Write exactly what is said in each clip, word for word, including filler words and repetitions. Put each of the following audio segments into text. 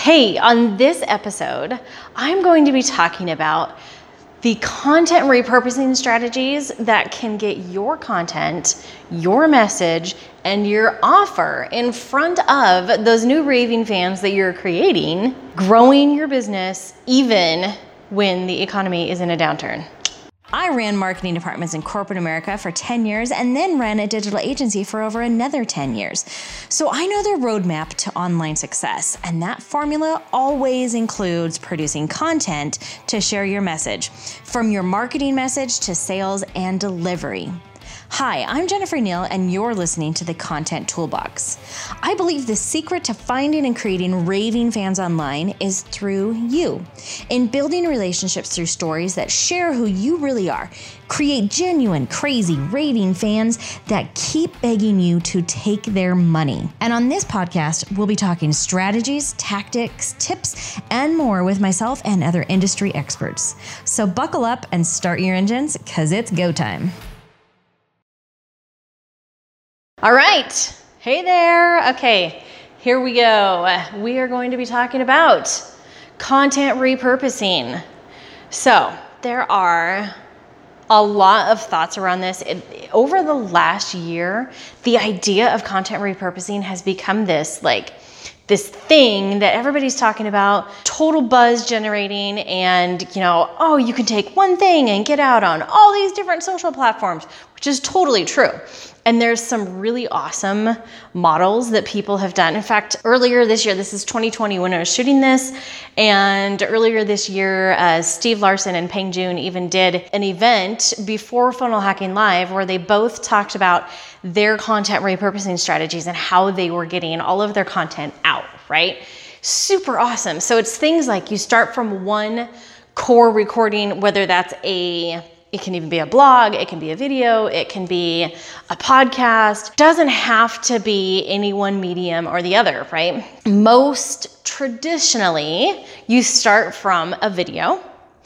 Hey, on this episode, I'm going to be talking about the content repurposing strategies that can get your content, your message, and your offer in front of those new raving fans that you're creating, growing your business even when the economy is in a downturn. I ran marketing departments in corporate America for ten years and then ran a digital agency for over another ten years. So I know the roadmap to online success, and that formula always includes producing content to share your message, from your marketing message to sales and delivery. Hi, I'm Jennifer Neal, and you're listening to the Content Toolbox. I believe the secret to finding and creating raving fans online is through you. In building relationships through stories that share who you really are, create genuine, crazy, raving fans that keep begging you to take their money. And on this podcast, we'll be talking strategies, tactics, tips, and more with myself and other industry experts. So buckle up and start your engines, because it's go time. All right. Hey there. Okay, here we go. We are going to be talking about content repurposing. So there are a lot of thoughts around this. It, over the last year, the idea of content repurposing has become this like this thing that everybody's talking about, total buzz generating, and you know, oh, you can take one thing and get out on all these different social platforms, which is totally true. And there's some really awesome models that people have done. In fact, earlier this year, this is twenty twenty when I was shooting this, and earlier this year, uh, Steve Larson and Peng Joon even did an event before Funnel Hacking Live where they both talked about their content repurposing strategies and how they were getting all of their content out, right? Super awesome. So it's things like you start from one core recording, whether that's a It can even be a blog, it can be a video, it can be a podcast. Doesn't have to be any one medium or the other, right? Most traditionally, you start from a video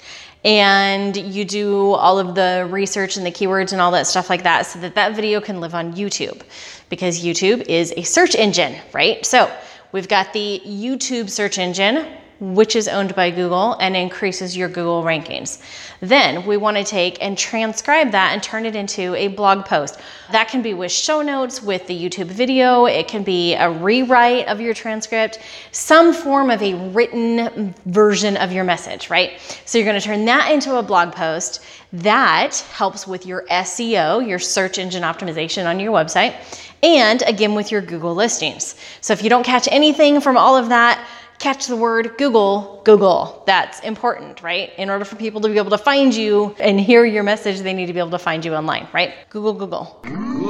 and you do all of the research and the keywords and all that stuff like that so that that video can live on YouTube, because YouTube is a search engine, right? So we've got the YouTube search engine, which is owned by Google and increases your Google rankings. Then we want to take and transcribe that and turn it into a blog post. That can be with show notes, with the YouTube video. It can be a rewrite of your transcript, some form of a written version of your message, right? So you're going to turn that into a blog post. That helps with your S E O, your search engine optimization on your website, and again with your Google listings. So if you don't catch anything from all of that, catch the word Google, Google. That's important, right? In order for people to be able to find you and hear your message, they need to be able to find you online, right? Google, Google.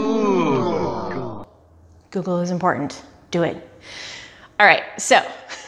Google, Google is important. Do it. All right, so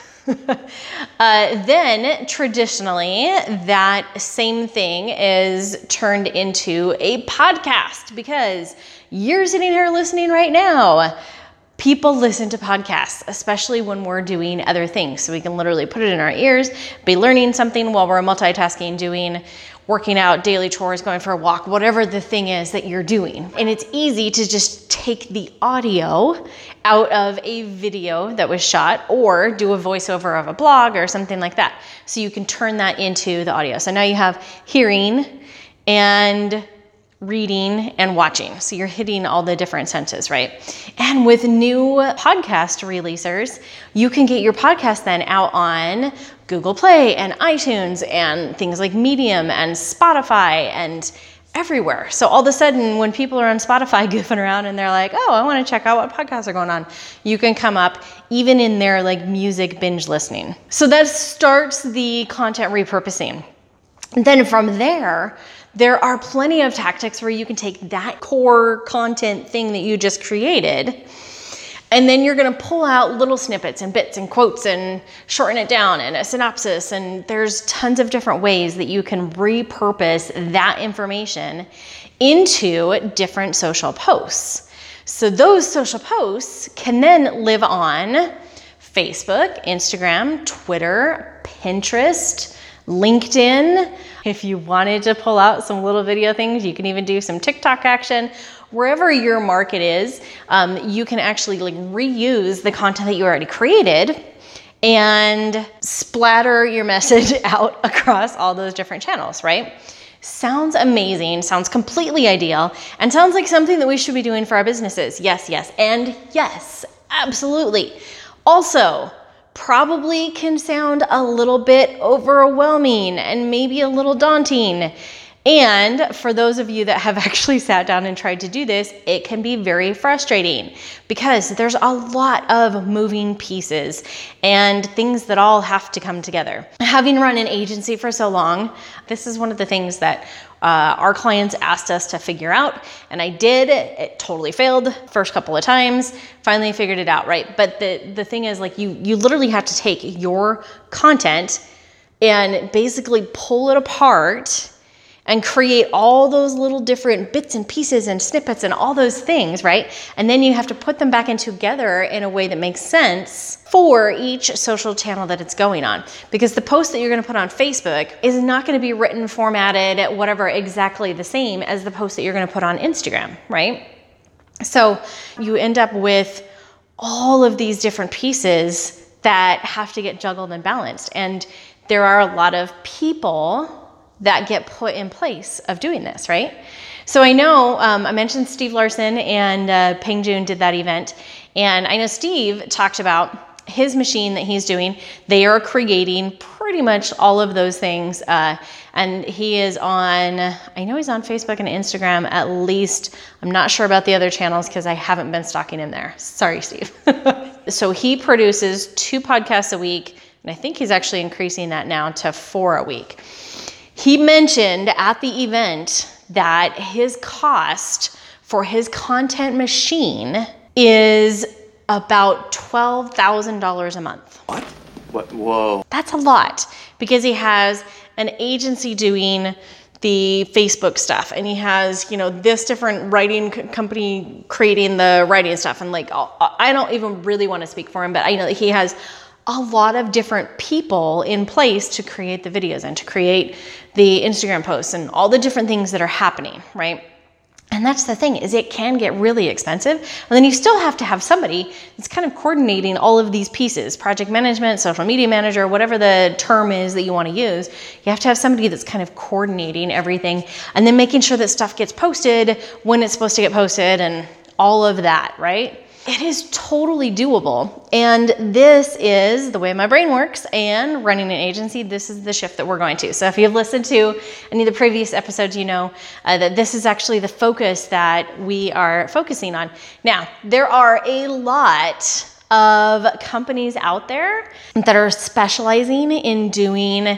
uh, then traditionally that same thing is turned into a podcast, because you're sitting here listening right now. People listen to podcasts, especially when we're doing other things. So we can literally put it in our ears, be learning something while we're multitasking, doing, working out, daily chores, going for a walk, whatever the thing is that you're doing. And it's easy to just take the audio out of a video that was shot or do a voiceover of a blog or something like that. So you can turn that into the audio. So now you have hearing and reading and watching. So you're hitting all the different senses, right? And with new podcast releasers, you can get your podcast then out on Google Play and iTunes and things like Medium and Spotify and everywhere. So all of a sudden, when people are on Spotify goofing around and they're like, oh, I want to check out what podcasts are going on, you can come up even in their like music binge listening. So that starts the content repurposing. Then from there, there are plenty of tactics where you can take that core content thing that you just created, and then you're going to pull out little snippets and bits and quotes and shorten it down and a synopsis. And there's tons of different ways that you can repurpose that information into different social posts. So those social posts can then live on Facebook, Instagram, Twitter, Pinterest, LinkedIn. If you wanted to pull out some little video things, you can even do some TikTok action. Wherever your market is, um, you can actually like reuse the content that you already created and splatter your message out across all those different channels, right? Sounds amazing, sounds completely ideal, and sounds like something that we should be doing for our businesses. Yes, yes, and yes, absolutely. Also, probably can sound a little bit overwhelming and maybe a little daunting. And for those of you that have actually sat down and tried to do this, it can be very frustrating because there's a lot of moving pieces and things that all have to come together. Having run an agency for so long, this is one of the things that uh, our clients asked us to figure out, and I did. It totally failed first couple of times, finally figured it out, right? But the, the thing is, like, you, you literally have to take your content and basically pull it apart and create all those little different bits and pieces and snippets and all those things, right? And then you have to put them back in together in a way that makes sense for each social channel that it's going on. Because the post that you're gonna put on Facebook is not gonna be written, formatted, whatever, exactly the same as the post that you're gonna put on Instagram, right? So you end up with all of these different pieces that have to get juggled and balanced. And there are a lot of people that get put in place of doing this, right? So I know, um, I mentioned Steve Larson and uh, Peng Joon did that event. And I know Steve talked about his machine that he's doing. They are creating pretty much all of those things. Uh, and he is on, I know he's on Facebook and Instagram at least. I'm not sure about the other channels because I haven't been stalking him there. Sorry, Steve. So he produces two podcasts a week. And I think he's actually increasing that now to four a week. He mentioned at the event that his cost for his content machine is about twelve thousand dollars a month. What? What? Whoa. That's a lot because he has an agency doing the Facebook stuff and he has, you know, this different writing company creating the writing stuff. And like, I don't even really want to speak for him, but I know that he has a lot of different people in place to create the videos and to create the Instagram posts and all the different things that are happening, right? And that's the thing, is it can get really expensive. And then you still have to have somebody that's kind of coordinating all of these pieces, project management, social media manager, whatever the term is that you want to use. You have to have somebody that's kind of coordinating everything and then making sure that stuff gets posted when it's supposed to get posted and all of that, right? It is totally doable. And this is the way my brain works, and running an agency, this is the shift that we're going to. So if you've listened to any of the previous episodes, you know uh, that this is actually the focus that we are focusing on. Now, there are a lot of companies out there that are specializing in doing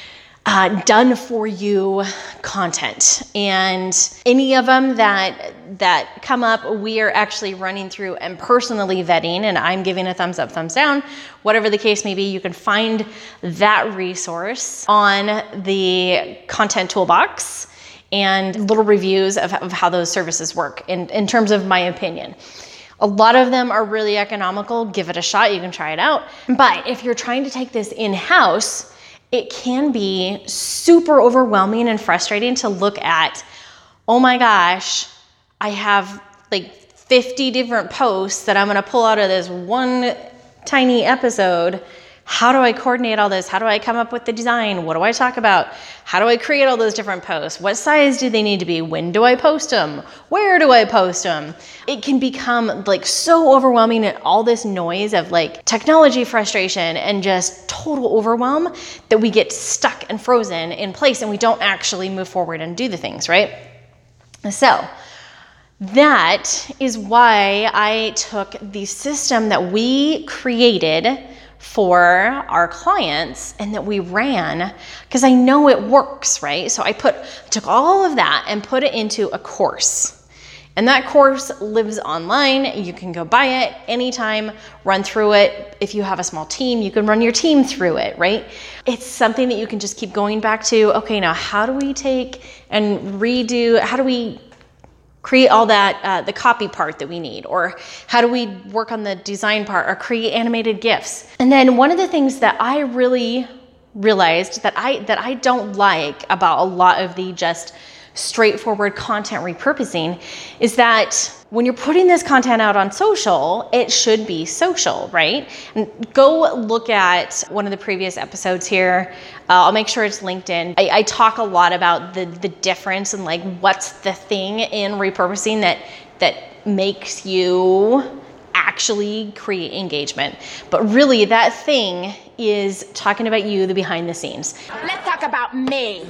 Uh, done for you content, and any of them that that come up, we are actually running through and personally vetting, and I'm giving a thumbs up, thumbs down, whatever the case may be. You can find that resource on the content toolbox and little reviews of, of how those services work in, in terms of my opinion. A lot of them are really economical. Give it a shot, you can try it out. But if you're trying to take this in-house, it can be super overwhelming and frustrating to look at, oh my gosh, I have like fifty different posts that I'm gonna pull out of this one tiny episode. How do I coordinate all this? How do I come up with the design? What do I talk about? How do I create all those different posts? What size do they need to be? When do I post them? Where do I post them? It can become like so overwhelming, and all this noise of like technology frustration and just total overwhelm that we get stuck and frozen in place and we don't actually move forward and do the things, right? So that is why I took the system that we created for our clients and that we ran, because I know it works, right? So I put took all of that and put it into a course. And that course lives online. You can go buy it anytime, run through it. If you have a small team, you can run your team through it, right? It's something that you can just keep going back to. Okay, now how do we take and redo, how do we create all that, uh, the copy part that we need, or how do we work on the design part, or create animated GIFs? And then one of the things that I really realized that I that I don't like about a lot of the just straightforward content repurposing is that when you're putting this content out on social, it should be social, right? And go look at one of the previous episodes here. Uh, I'll make sure it's linked in. I, I talk a lot about the, the difference and like what's the thing in repurposing that, that makes you actually create engagement. But really that thing is talking about you, the behind the scenes. Let's talk about me.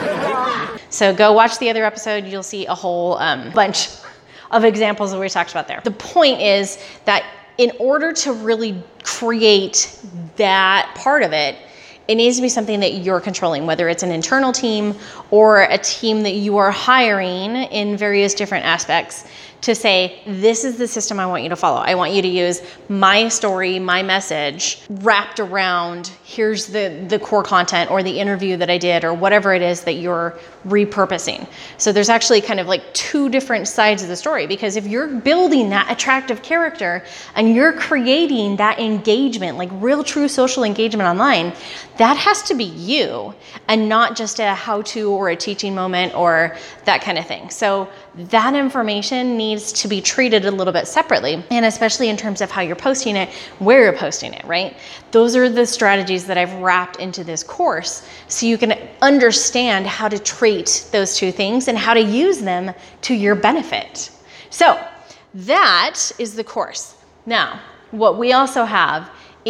So go watch the other episode. You'll see a whole um, bunch of examples of what we talked about there. The point is that in order to really create that part of it, it needs to be something that you're controlling, whether it's an internal team or a team that you are hiring in various different aspects to say, this is the system I want you to follow. I want you to use my story, my message wrapped around, here's the, the core content or the interview that I did or whatever it is that you're repurposing. So there's actually kind of like two different sides of the story, because if you're building that attractive character and you're creating that engagement, like real true social engagement online, that has to be you and not just a how-to or a teaching moment or that kind of thing. So that information needs to be treated a little bit separately, and especially in terms of how you're posting it, where you're posting it, right? Those are the strategies that I've wrapped into this course so you can understand how to treat those two things and how to use them to your benefit. So that is the course. Now, what we also have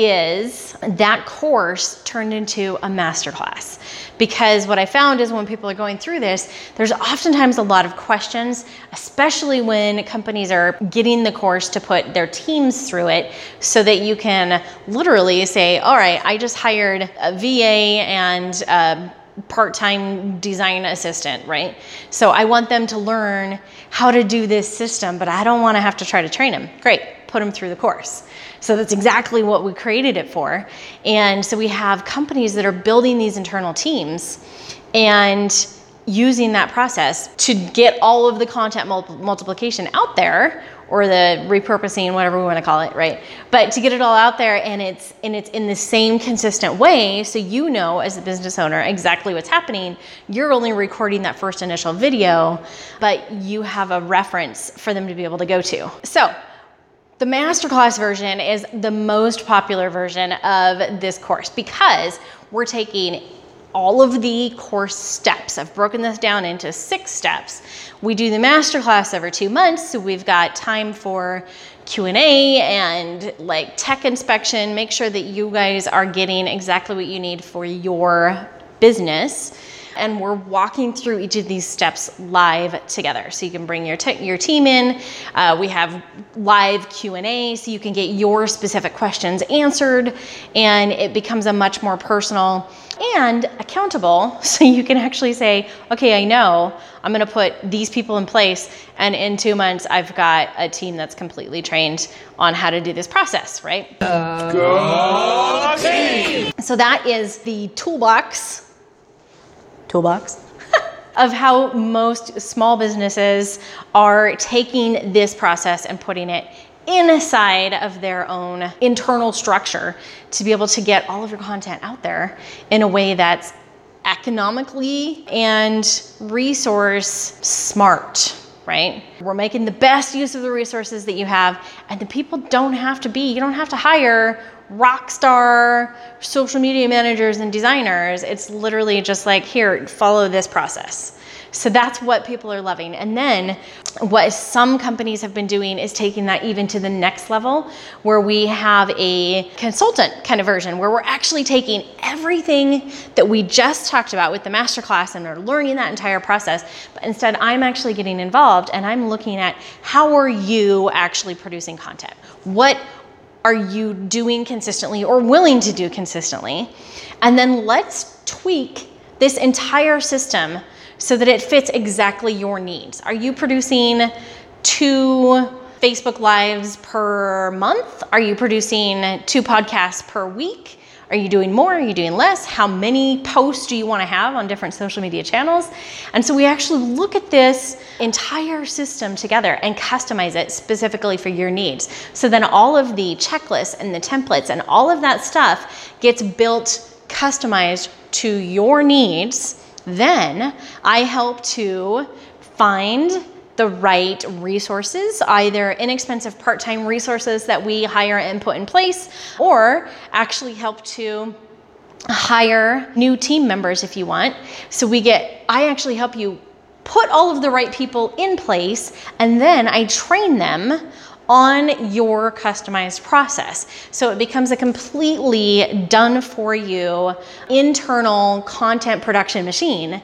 is that course turned into a masterclass. Because what I found is when people are going through this, there's oftentimes a lot of questions, especially when companies are getting the course to put their teams through it so that you can literally say, all right, I just hired a V A and a part-time design assistant, right? So I want them to learn how to do this system, but I don't want to have to try to train them. Great, put them through the course. So that's exactly what we created it for. And so we have companies that are building these internal teams and using that process to get all of the content mul- multiplication out there, or the repurposing, whatever we want to call it, right? But to get it all out there and it's and it's in the same consistent way, so you know as a business owner exactly what's happening. You're only recording that first initial video, but you have a reference for them to be able to go to. So the masterclass version is the most popular version of this course because we're taking all of the course steps. I've broken this down into six steps. We do the masterclass every two months, so we've got time for Q and A and like tech inspection, make sure that you guys are getting exactly what you need for your business. And we're walking through each of these steps live together. So you can bring your, te- your team in. Uh, we have live Q and A so you can get your specific questions answered, and it becomes a much more personal and accountable. So you can actually say, okay, I know I'm gonna put these people in place, and in two months I've got a team that's completely trained on how to do this process, right? Uh, Go team! So that is the toolbox toolbox of how most small businesses are taking this process and putting it inside of their own internal structure to be able to get all of your content out there in a way that's economically and resource smart, right? We're making the best use of the resources that you have, and the people don't have to be, you don't have to hire rock star social media managers and designers. It's literally just like, here, follow this process. So that's what people are loving. And then what some companies have been doing is taking that even to the next level, where we have a consultant kind of version where we're actually taking everything that we just talked about with the masterclass and are learning that entire process. But instead, I'm actually getting involved and I'm looking at how are you actually producing content? What are you doing consistently or willing to do consistently? And then let's tweak this entire system so that it fits exactly your needs. Are you producing two Facebook Lives per month? Are you producing two podcasts per week? Are you doing more? Are you doing less? How many posts do you want to have on different social media channels? And so we actually look at this entire system together and customize it specifically for your needs. So then all of the checklists and the templates and all of that stuff gets built, customized to your needs Then I help to find the right resources, either inexpensive part-time resources that we hire and put in place, or actually help to hire new team members if you want. So we get, I actually help you put all of the right people in place, and then I train them on your customized process. So it becomes a completely done for you internal content production machine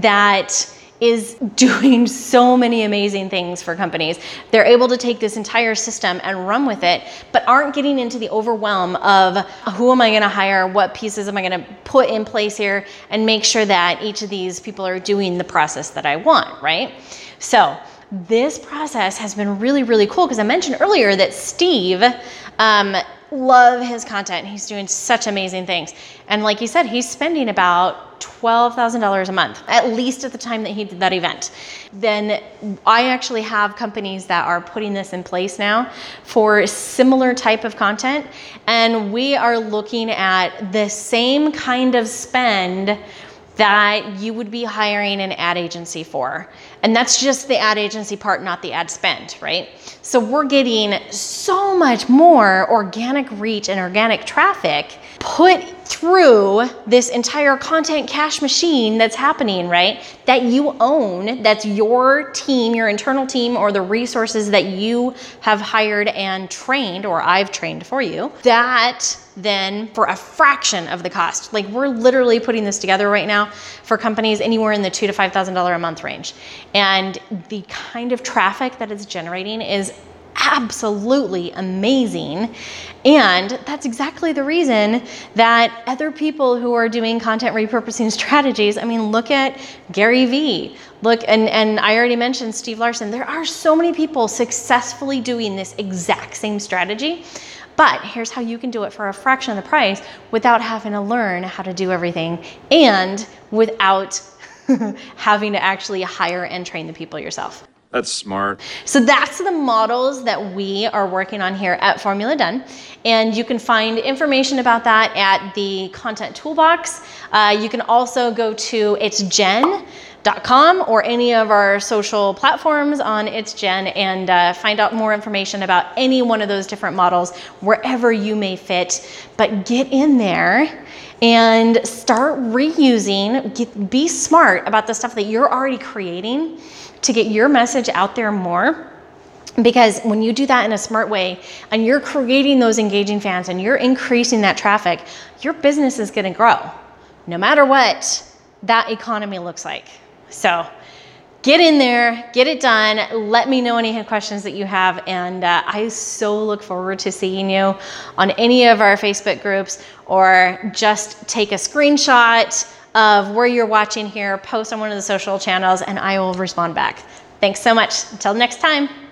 that is doing so many amazing things for companies. They're able to take this entire system and run with it, but aren't getting into the overwhelm of who am I gonna hire, what pieces am I gonna put in place here, and make sure that each of these people are doing the process that I want, right? So this process has been really, really cool, because I mentioned earlier that Steve, um, love his content. He's doing such amazing things. And like you said, he's spending about twelve thousand dollars a month, at least at the time that he did that event. Then I actually have companies that are putting this in place now for similar type of content. And we are looking at the same kind of spend that you would be hiring an ad agency for. And that's just the ad agency part, not the ad spend, right? So we're getting so much more organic reach and organic traffic put through this entire content cash machine that's happening, right? That you own, that's your team, your internal team, or the resources that you have hired and trained, or I've trained for you, that then for a fraction of the cost. Like, we're literally putting this together right now for companies anywhere in the two to five thousand dollars a month range. And the kind of traffic that it's generating is absolutely amazing. And that's exactly the reason that other people who are doing content repurposing strategies, I mean, look at Gary Vee, look, and, and I already mentioned Steve Larsen. There are so many people successfully doing this exact same strategy. But here's how you can do it for a fraction of the price without having to learn how to do everything, and without having to actually hire and train the people yourself. That's smart. So that's the models that we are working on here at Formula Done. And you can find information about that at the Content Toolbox. Uh, you can also go to its gen dot com or any of our social platforms on ItsGen and uh, find out more information about any one of those different models wherever you may fit. But get in there and start reusing, get, be smart about the stuff that you're already creating to get your message out there more. Because when you do that in a smart way and you're creating those engaging fans and you're increasing that traffic, your business is gonna grow no matter what that economy looks like. So get in there, get it done. Let me know any questions that you have. And uh, I so look forward to seeing you on any of our Facebook groups, or just take a screenshot of where you're watching here, post on one of the social channels, and I will respond back. Thanks so much. Until next time.